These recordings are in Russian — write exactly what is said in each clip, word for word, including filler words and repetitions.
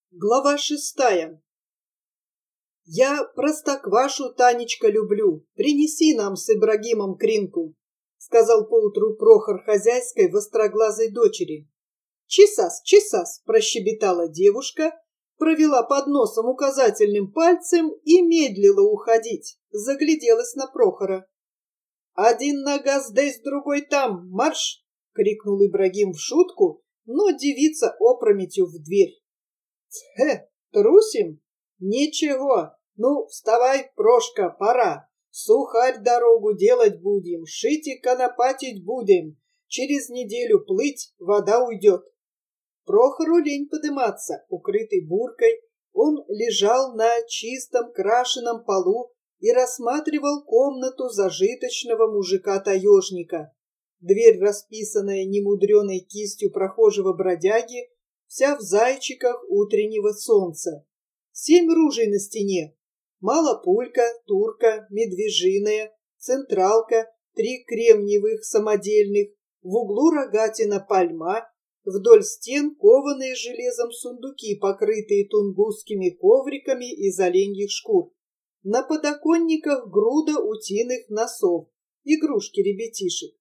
Глава шестая. «Я простоквашу, Танечка, люблю. Принеси нам с Ибрагимом кринку», — сказал поутру Прохор хозяйской востроглазой дочери. «Чесас, чесас», — прощебетала девушка, провела под носом указательным пальцем и медлила уходить, загляделась на Прохора. «Один нога здесь, другой там, марш!» — крикнул Ибрагим в шутку, но девица опрометью в дверь. «Хе, трусим? Ничего. Ну, вставай, Прошка, пора. Сухарь дорогу делать будем, шить и конопатить будем. Через неделю плыть, вода уйдет». Прохору лень подыматься, укрытый буркой, он лежал на чистом крашеном полу и рассматривал комнату зажиточного мужика-таежника. Дверь, расписанная немудреной кистью прохожего бродяги, вся в зайчиках утреннего солнца. Семь ружей на стене. Малопулька, турка, медвежиная, централка, три кремниевых самодельных, в углу рогатина пальма, вдоль стен кованые железом сундуки, покрытые тунгусскими ковриками из оленьих шкур. На подоконниках груда утиных носов, игрушки ребятишек.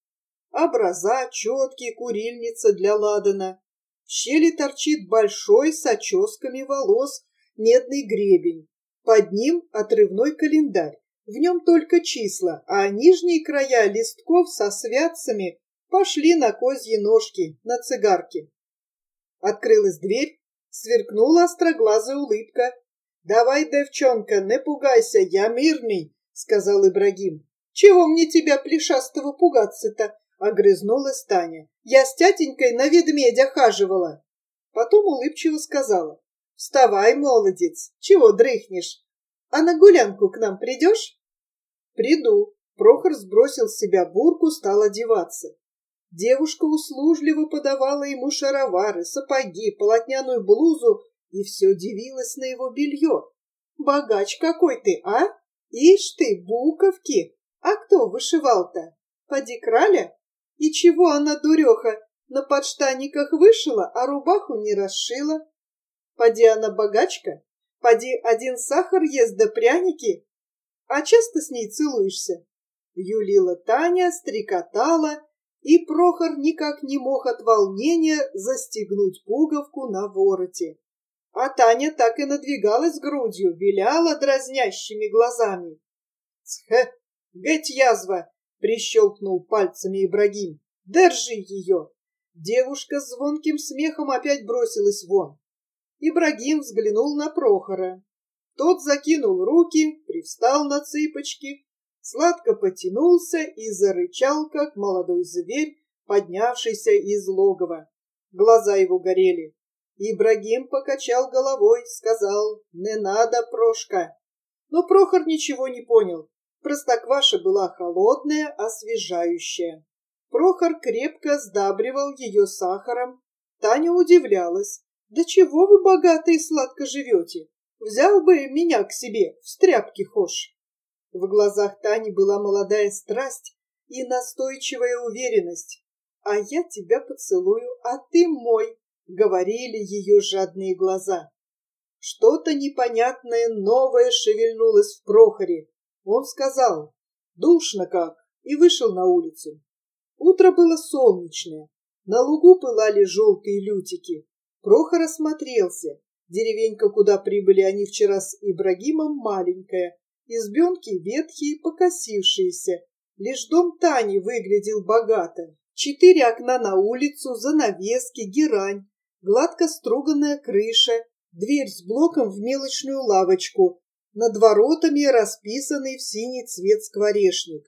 Образа, четки, курильница для ладана. В щели торчит большой с оческами волос медный гребень. Под ним отрывной календарь. В нем только числа, а нижние края листков со святцами пошли на козьи ножки, на цигарки. Открылась дверь, сверкнула остроглазая улыбка. «Давай, девчонка, не пугайся, я мирный», — сказал Ибрагим. «Чего мне тебя, плешастого, пугаться-то?» — огрызнулась Таня. «Я с тятенькой на ведмедя хаживала». Потом улыбчиво сказала. «Вставай, молодец, чего дрыхнешь? А на гулянку к нам придешь?» «Приду». Прохор сбросил с себя бурку, стал одеваться. Девушка услужливо подавала ему шаровары, сапоги, полотняную блузу и все дивилась на его белье. «Богач какой ты, а? Ишь ты, буковки! А кто вышивал-то? Поди краля? И чего она, дуреха, на подштанниках вышила, а рубаху не расшила? Поди она богачка? Поди один сахар ест да пряники? А часто с ней целуешься?» Юлила Таня, стрекотала, и Прохор никак не мог от волнения застегнуть пуговку на вороте. А Таня так и надвигалась грудью, виляла дразнящими глазами. «Схе, геть язва!» — прищелкнул пальцами Ибрагим. «Держи ее!» Девушка с звонким смехом опять бросилась вон. Ибрагим взглянул на Прохора. Тот закинул руки, привстал на цыпочки, сладко потянулся и зарычал, как молодой зверь, поднявшийся из логова. Глаза его горели. Ибрагим покачал головой, сказал: «Не надо, Прошка». Но Прохор ничего не понял. Простокваша была холодная, освежающая. Прохор крепко сдабривал ее сахаром. Таня удивлялась. «Да чего вы богато и сладко живете? Взял бы меня к себе, в стряпки хошь». В глазах Тани была молодая страсть и настойчивая уверенность. «А я тебя поцелую, а ты мой», — говорили ее жадные глаза. Что-то непонятное новое шевельнулось в Прохоре. Он сказал: «Душно как», и вышел на улицу. Утро было солнечное. На лугу пылали желтые лютики. Прохор осмотрелся. Деревенька, куда прибыли они вчера с Ибрагимом, маленькая. Избенки ветхие, покосившиеся. Лишь дом Тани выглядел богато. Четыре окна на улицу, занавески, герань, гладко струганная крыша, дверь с блоком в мелочную лавочку, над воротами расписанный в синий цвет скворечник.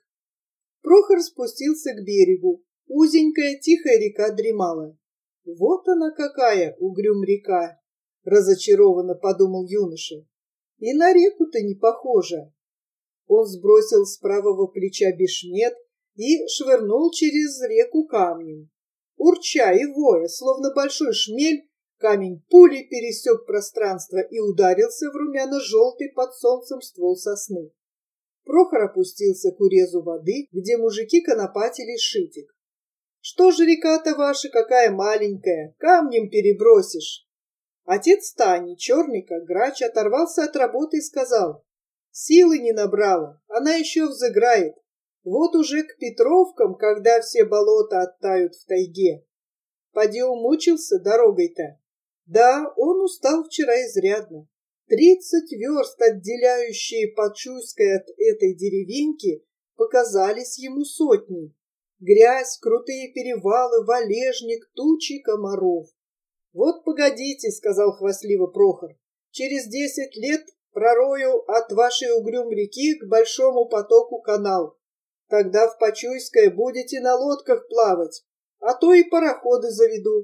Прохор спустился к берегу. Узенькая тихая река дремала. «Вот она какая, угрюм река!» — разочарованно подумал юноша. «И на реку-то не похожа». Он сбросил с правого плеча бешмет и швырнул через реку камнем. Урча и воя, словно большой шмель, камень пулей пересек пространство и ударился в румяно-желтый под солнцем ствол сосны. Прохор опустился к урезу воды, где мужики конопатили шитик. «Что же река-то ваша какая маленькая, камнем перебросишь?» Отец Тани, черный как грач, оторвался от работы и сказал: «Силы не набрала, она еще взыграет. Вот уже к Петровкам, когда все болота оттают в тайге. Поди умучился дорогой-то». Да, он устал вчера изрядно. Тридцать верст, отделяющие Почуйское от этой деревеньки, показались ему сотней. Грязь, крутые перевалы, валежник, тучи комаров. «Вот погодите», — сказал хвастливо Прохор, — «через десять лет пророю от вашей Угрюм-реки к большому потоку канал. Тогда в Почуйское будете на лодках плавать, а то и пароходы заведу».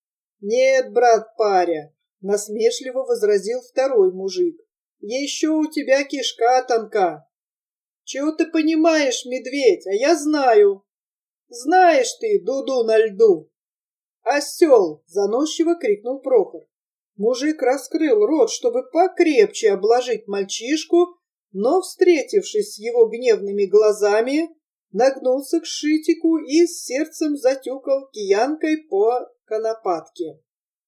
«Нет, брат паря», — насмешливо возразил второй мужик, — «еще у тебя кишка тонка». «Чего ты понимаешь, медведь, а я знаю». «Знаешь ты, дуду на льду». «Осел!» — заносчиво крикнул Прохор. Мужик раскрыл рот, чтобы покрепче обложить мальчишку, но, встретившись с его гневными глазами, нагнулся к Шитику и с сердцем затюкал киянкой по конопатке.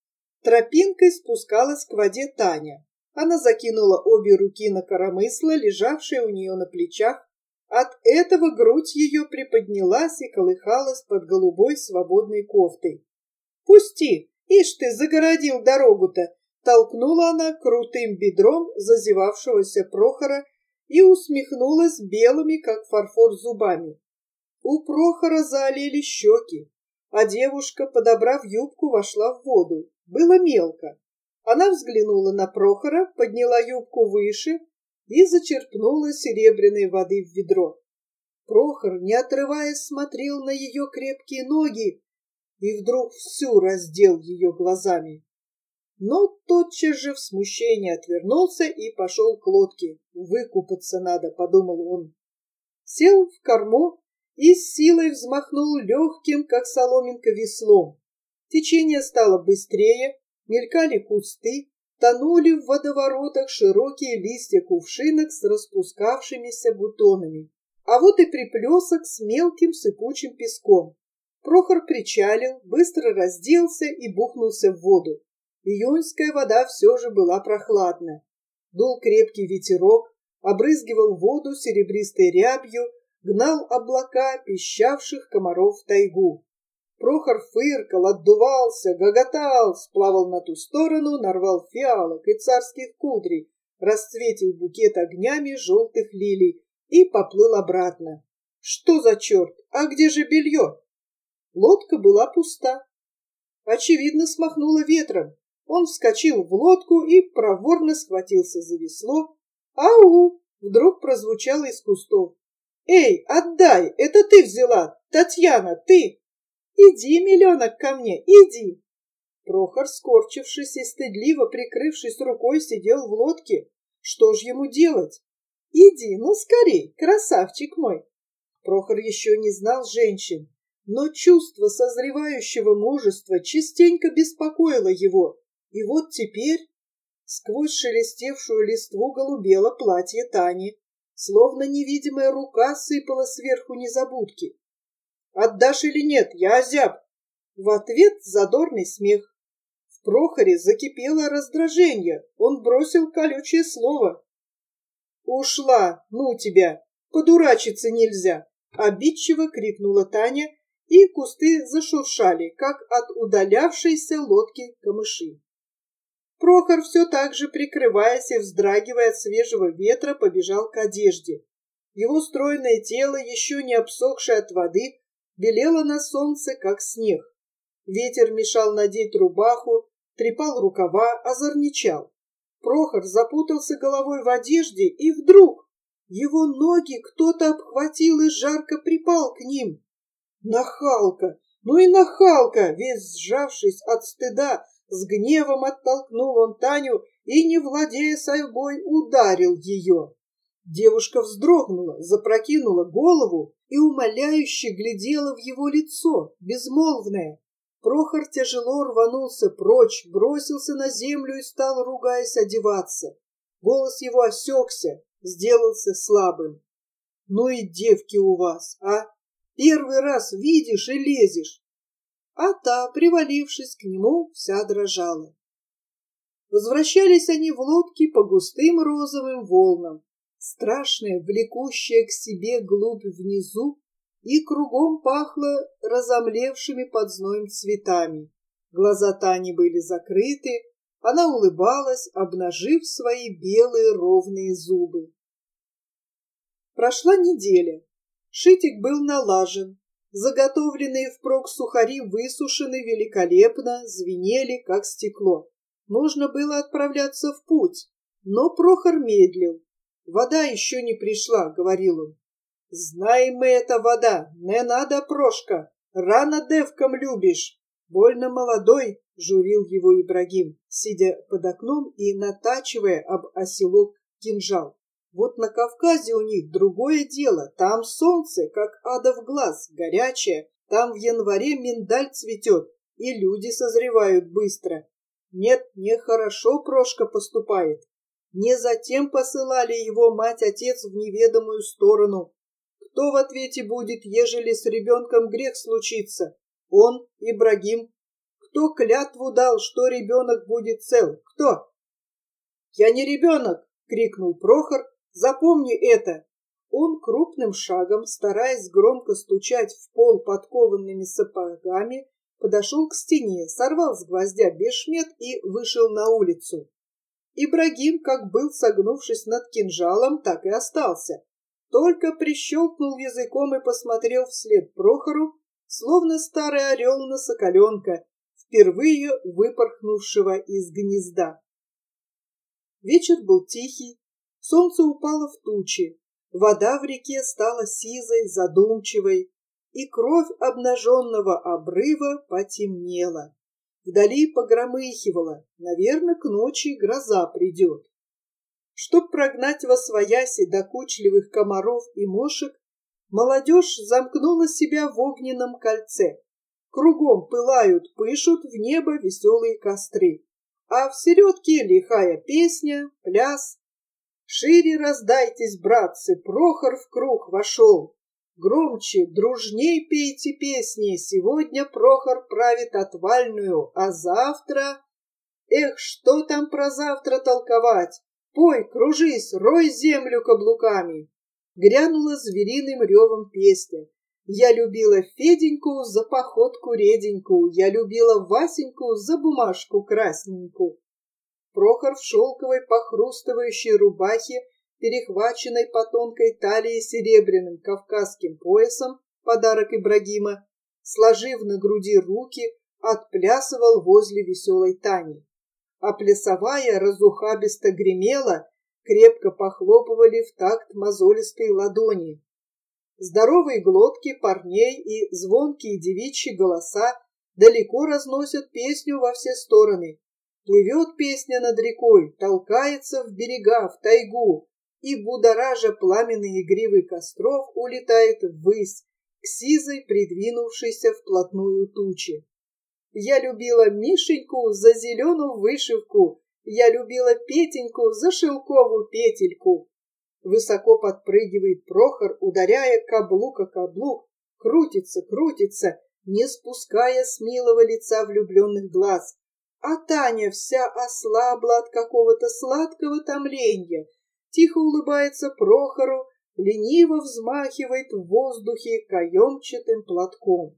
Тропинкой спускалась к воде Таня. Она закинула обе руки на коромысло, лежавшее у нее на плечах. От этого грудь ее приподнялась и колыхалась под голубой свободной кофтой. «Пусти! Ишь ты, загородил дорогу-то!» Толкнула она крутым бедром зазевавшегося Прохора и усмехнулась белыми, как фарфор, зубами. У Прохора заолели щеки, а девушка, подобрав юбку, вошла в воду. Было мелко. Она взглянула на Прохора, подняла юбку выше и зачерпнула серебряной воды в ведро. Прохор, не отрываясь, смотрел на ее крепкие ноги и вдруг всю раздел ее глазами. Но тотчас же в смущении отвернулся и пошел к лодке. «Выкупаться надо», — подумал он. Сел в корму и с силой взмахнул легким, как соломинка, веслом. Течение стало быстрее, мелькали кусты, тонули в водоворотах широкие листья кувшинок с распускавшимися бутонами. А вот и приплесок с мелким сыпучим песком. Прохор причалил, быстро разделся и бухнулся в воду. Июньская вода все же была прохладна. Дул крепкий ветерок, обрызгивал воду серебристой рябью, гнал облака пищавших комаров в тайгу. Прохор фыркал, отдувался, гоготал, сплавал на ту сторону, нарвал фиалок и царских кудрей, расцветил букет огнями желтых лилий и поплыл обратно. Что за черт? А где же белье? Лодка была пуста. Очевидно, смахнула ветром. Он вскочил в лодку и проворно схватился за весло. «Ау!» — вдруг прозвучало из кустов. «Эй, отдай! Это ты взяла! Татьяна, ты! Иди, миленок, ко мне, иди!» Прохор, скорчившись и стыдливо прикрывшись рукой, сидел в лодке. Что ж ему делать? «Иди, ну скорей, красавчик мой!» Прохор еще не знал женщин, но чувство созревающего мужества частенько беспокоило его. И вот теперь сквозь шелестевшую листву голубело платье Тани, словно невидимая рука сыпала сверху незабудки. «Отдашь или нет? Я озяб!» В ответ задорный смех. В Прохоре закипело раздражение. Он бросил колючее слово. «Ушла! Ну тебя! Подурачиться нельзя!» Обидчиво крикнула Таня, и кусты зашуршали, как от удалявшейся лодки камыши. Прохор, все так же прикрываясь и вздрагивая от свежего ветра, побежал к одежде. Его стройное тело, еще не обсохшее от воды, белело на солнце, как снег. Ветер мешал надеть рубаху, трепал рукава, озорничал. Прохор запутался головой в одежде, и вдруг его ноги кто-то обхватил и жарко припал к ним. Нахалка! Ну и нахалка! Весь сжавшись от стыда, с гневом оттолкнул он Таню и, не владея собой, ударил ее. Девушка вздрогнула, запрокинула голову и умоляюще глядела в его лицо, безмолвное. Прохор тяжело рванулся прочь, бросился на землю и стал, ругаясь, одеваться. Голос его осекся, сделался слабым. «Ну и девки у вас, а! Первый раз видишь и лезешь!» А та, привалившись к нему, вся дрожала. Возвращались они в лодке по густым розовым волнам, страшная, влекущая к себе глубь внизу, и кругом пахло разомлевшими под зноем цветами. Глаза Тани были закрыты, она улыбалась, обнажив свои белые ровные зубы. Прошла неделя. Шитик был налажен. Заготовленные впрок сухари высушены великолепно, звенели, как стекло. Можно было отправляться в путь, но Прохор медлил. «Вода еще не пришла», — говорил он. «Знаем мы это вода, не надо, Прошка, рано девкам любишь». «Больно молодой», — журил его Ибрагим, сидя под окном и натачивая об оселок кинжал. «Вот на Кавказе у них другое дело, там солнце, как адов глаз, горячее, там в январе миндаль цветет, и люди созревают быстро. Нет, нехорошо Прошка поступает. Не затем посылали его мать-отец в неведомую сторону. Кто в ответе будет, ежели с ребенком грех случится? Он, Ибрагим. Кто клятву дал, что ребенок будет цел? Кто?» «Я не ребенок!» — крикнул Прохор. «Запомни это!» Он крупным шагом, стараясь громко стучать в пол подкованными сапогами, подошел к стене, сорвал с гвоздя бешмет и вышел на улицу. Ибрагим, как был согнувшись над кинжалом, так и остался. Только прищелкнул языком и посмотрел вслед Прохору, словно старый орел на соколенка, впервые выпорхнувшего из гнезда. Вечер был тихий, солнце упало в тучи, вода в реке стала сизой, задумчивой, и кровь обнаженного обрыва потемнела. Вдали погромыхивало, наверное, к ночи гроза придет. Чтоб прогнать восвояси докучливых комаров и мошек, молодежь замкнула себя в огненном кольце. Кругом пылают, пышут в небо веселые костры, а в середке лихая песня, пляс. Шире раздайтесь, братцы, Прохор в круг вошел. Громче, дружней пейте песни, сегодня Прохор правит отвальную, а завтра... Эх, что там про завтра толковать? Пой, кружись, рой землю каблуками. Грянула звериным ревом песня. Я любила Феденьку за походку реденьку, я любила Васеньку за бумажку красненьку. Прохор в шелковой похрустывающей рубахе, перехваченной по тонкой талии серебряным кавказским поясом, подарок Ибрагима, сложив на груди руки, отплясывал возле веселой Тани. А плясовая разухабисто гремела, крепко похлопывали в такт мозолистые ладони. Здоровые глотки парней и звонкие девичьи голоса далеко разносят песню во все стороны. Плывет песня над рекой, толкается в берега, в тайгу, и, будоража пламенные гривы костров, улетает ввысь, к сизой, придвинувшейся вплотную тучи. Я любила Мишеньку за зеленую вышивку, я любила Петеньку за шелковую петельку. Высоко подпрыгивает Прохор, ударяя каблук о каблук, крутится, крутится, не спуская с милого лица влюбленных глаз. А Таня вся ослабла от какого-то сладкого томления, тихо улыбается Прохору, лениво взмахивает в воздухе каемчатым платком.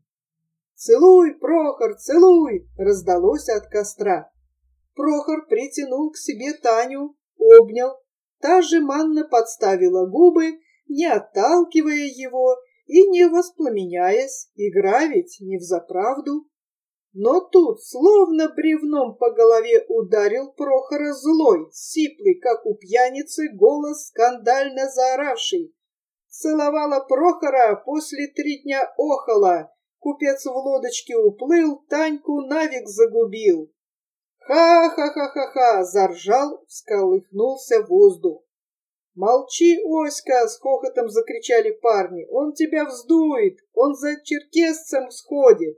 «Целуй, Прохор, целуй!» раздалось от костра. Прохор притянул к себе Таню, обнял. Та жеманно подставила губы, не отталкивая его и не воспламеняясь, игра ведь не взаправду. Но тут, словно бревном по голове, ударил Прохора злой, сиплый, как у пьяницы, голос, скандально заоравший. Целовала Прохора, после три дня охала, купец в лодочке уплыл, Таньку навек загубил. «Ха-ха-ха-ха-ха!» — заржал, всколыхнулся воздух. «Молчи, Оська!» — с хохотом закричали парни. «Он тебя вздует! Он за черкесцем сходит!»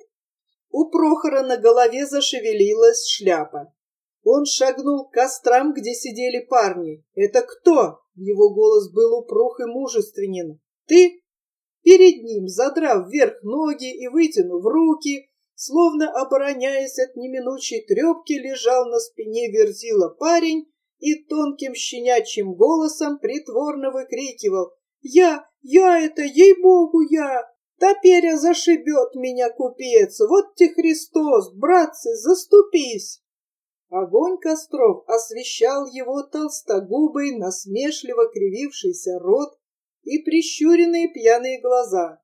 У Прохора на голове зашевелилась шляпа. Он шагнул к кострам, где сидели парни. «Это кто?» — его голос был упруг и мужественен. «Ты?» Перед ним, задрав вверх ноги и вытянув руки, Словно обороняясь от неминучей трепки, лежал на спине Верзила парень и тонким щенячьим голосом притворно выкрикивал: «Я, я это, ей-богу, я! Топеря зашибет меня купец! Вот те Христос, братцы, заступись!» Огонь костров освещал его толстогубый, насмешливо кривившийся рот и прищуренные пьяные глаза.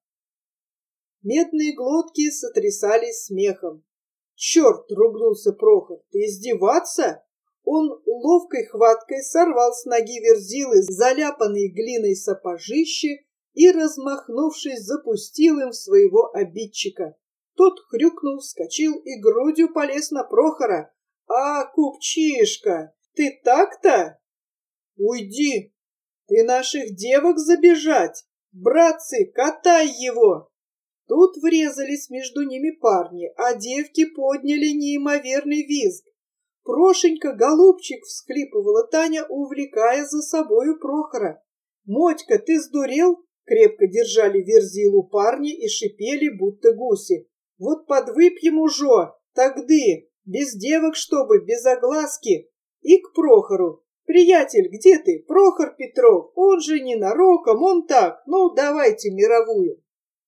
Медные глотки сотрясались смехом. «Черт!» — ругнулся Прохор. «Ты издеваться?» Он ловкой хваткой сорвал с ноги Верзилы заляпанные глиной сапожище и, размахнувшись, запустил им в своего обидчика. Тот хрюкнул, вскочил и грудью полез на Прохора. «А, купчишка, ты так-то? Уйди! Ты наших девок забежать! Братцы, катай его!» Тут врезались между ними парни, а девки подняли неимоверный визг. «Прошенька, голубчик!» — всхлипывала Таня, увлекая за собою Прохора. «Мотька, ты сдурел?» — крепко держали Верзилу парни и шипели, будто гуси. «Вот подвыпьем уже, тогды, без девок, чтобы, без огласки!» И к Прохору. «Приятель, где ты? Прохор Петров, он же ненароком, он так, ну давайте мировую!»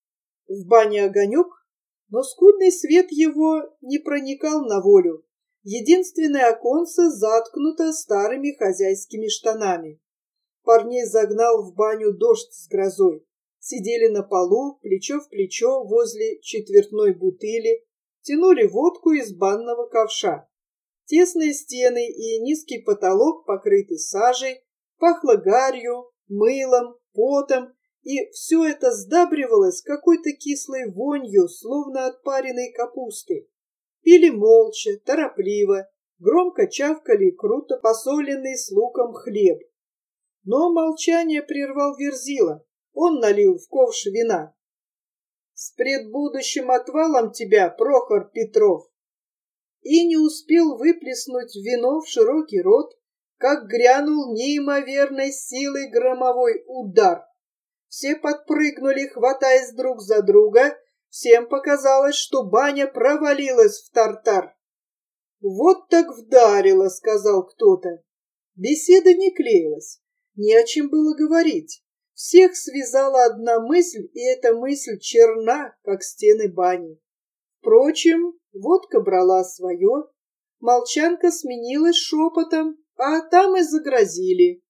В бане огонек, но скудный свет его не проникал на волю. Единственное оконце заткнуто старыми хозяйскими штанами. Парней загнал в баню дождь с грозой. Сидели на полу, плечо в плечо возле четвертной бутыли, тянули водку из банного ковша. Тесные стены и низкий потолок покрыты сажей, пахло гарью, мылом, потом, и все это сдабривалось какой-то кислой вонью, словно от пареной капусты. Пили молча, торопливо, громко чавкали круто посоленный с луком хлеб. Но молчание прервал Верзила. Он налил в ковш вина. «С предбудущим отвалом тебя, Прохор Петров!» И не успел выплеснуть вино в широкий рот, как грянул неимоверной силой громовой удар. Все подпрыгнули, хватаясь друг за друга. Всем показалось, что баня провалилась в тартар. «Вот так вдарило», — сказал кто-то. Беседа не клеилась, не о чем было говорить. Всех связала одна мысль, и эта мысль черна, как стены бани. Впрочем, водка брала свое, молчанка сменилась шепотом, а там и загрозили.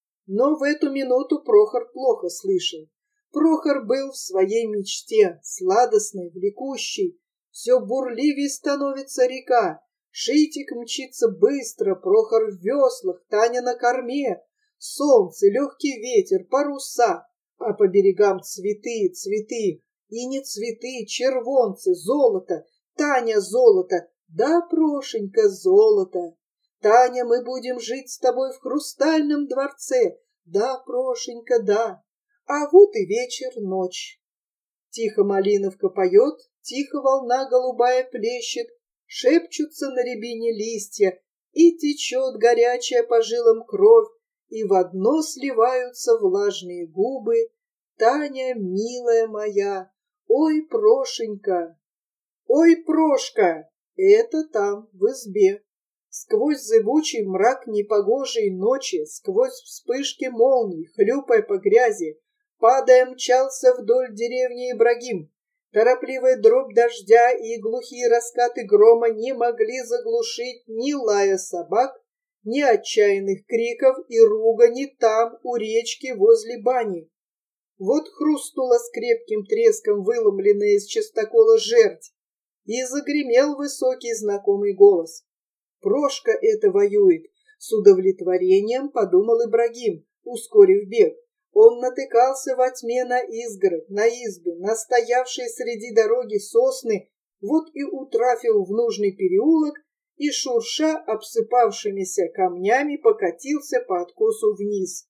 Но в эту минуту Прохор плохо слышал. Прохор был в своей мечте, сладостной, влекущей. Все бурливее становится река. Шитик мчится быстро, Прохор в веслах, Таня на корме. Солнце, легкий ветер, паруса, а по берегам цветы, цветы. И не цветы, червонцы, золото. Таня, золото, да, Прошенька, золото. Таня, мы будем жить с тобой в хрустальном дворце. Да, Прошенька, да. А вот и вечер, ночь. Тихо малиновка поет, тихо волна голубая плещет, шепчутся на рябине листья, и течет горячая по жилам кровь, и в одно сливаются влажные губы. Таня, милая моя, ой, Прошенька, ой, Прошка, это там, в избе. Сквозь зыбучий мрак непогожей ночи, сквозь вспышки молний, хлюпая по грязи, падая, мчался вдоль деревни Ибрагим. Торопливая дробь дождя и глухие раскаты грома не могли заглушить ни лая собак, ни отчаянных криков и ругани там, у речки возле бани. Вот хрустнула с крепким треском выломленная из частокола жерть, и загремел высокий знакомый голос. Прошка это воюет, с удовлетворением подумал Ибрагим, ускорив бег. Он натыкался во тьме на изгородь, на избы, на стоявшие среди дороги сосны, вот и утрафил в нужный переулок и, шурша обсыпавшимися камнями, покатился по откосу вниз.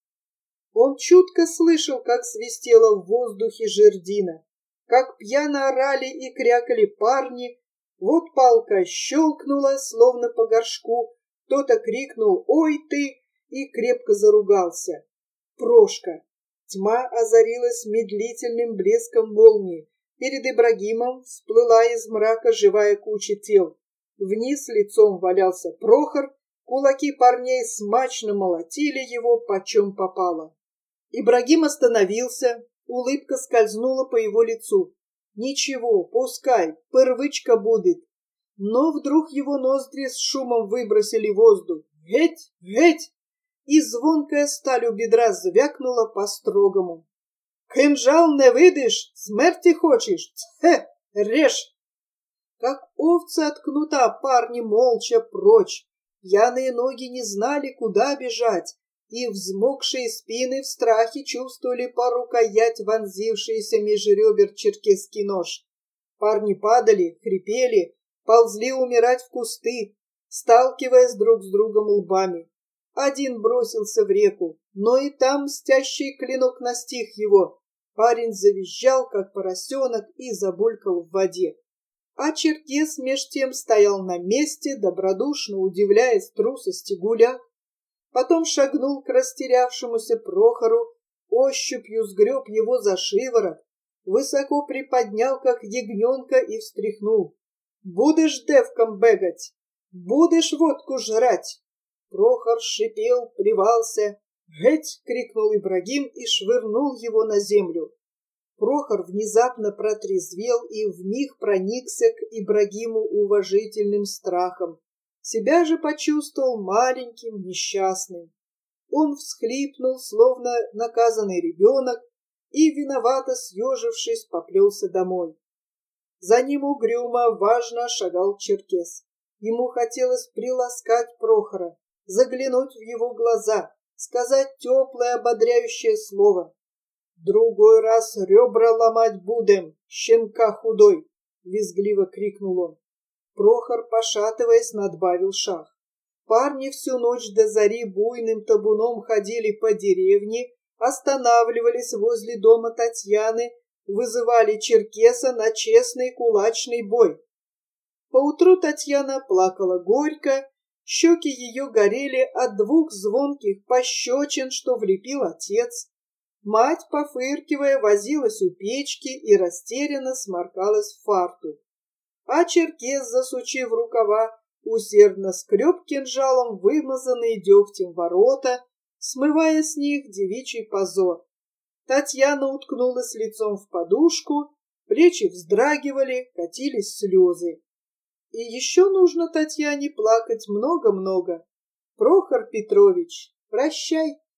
Он чутко слышал, как свистела в воздухе жердина, как пьяно орали и крякали парни. Вот палка щелкнула, словно по горшку, кто-то крикнул «Ой ты!» и крепко заругался. Прошка. Тьма озарилась медлительным блеском молнии. Перед Ибрагимом всплыла из мрака живая куча тел. Вниз лицом валялся Прохор, кулаки парней смачно молотили его, почем попало. Ибрагим остановился, улыбка скользнула по его лицу. Ничего, пускай, пырвычка будет. Но вдруг его ноздри с шумом выбросили воздух. Геть, геть! И звонкая сталь у бедра звякнула по-строгому. «Кинжал не видишь? Смерти хочешь? Тьфе, режь!» Как овцы от кнута парни молча прочь. Пьяные ноги не знали, куда бежать, и взмокшие спины в страхе чувствовали по рукоять вонзившийся меж ребер черкесский нож. Парни падали, хрипели, ползли умирать в кусты, сталкиваясь друг с другом лбами. Один бросился в реку, но и там мстящий клинок настиг его. Парень завизжал, как поросенок, и забулькал в воде. А черкес меж тем стоял на месте, добродушно удивляясь трусости гуляк. Потом шагнул к растерявшемуся Прохору, ощупью сгреб его за шиворот, высоко приподнял, как ягненка, и встряхнул. «Будешь девком бегать? Будешь водку жрать?» Прохор шипел, плевался. «Геть!» — крикнул Ибрагим и швырнул его на землю. Прохор внезапно протрезвел и вмиг проникся к Ибрагиму уважительным страхом. Себя же почувствовал маленьким, несчастным. Он всхлипнул, словно наказанный ребенок, и, виновато съежившись, поплелся домой. За ним угрюмо, важно шагал черкес. Ему хотелось приласкать Прохора, заглянуть в его глаза, сказать теплое ободряющее слово. «Другой раз ребра ломать будем, щенка худой!» — визгливо крикнул он. Прохор, пошатываясь, надбавил шаг. Парни всю ночь до зари буйным табуном ходили по деревне, останавливались возле дома Татьяны, вызывали черкеса на честный кулачный бой. Поутру Татьяна плакала горько, щеки ее горели от двух звонких пощечин, что влепил отец. Мать, пофыркивая, возилась у печки и растерянно сморкалась в фартук. А черкес, засучив рукава, усердно скреб кинжалом вымазанные дегтем ворота, смывая с них девичий позор. Татьяна уткнулась лицом в подушку, плечи вздрагивали, катились слезы. И еще нужно Татьяне плакать много-много. Прохор Петрович, прощай.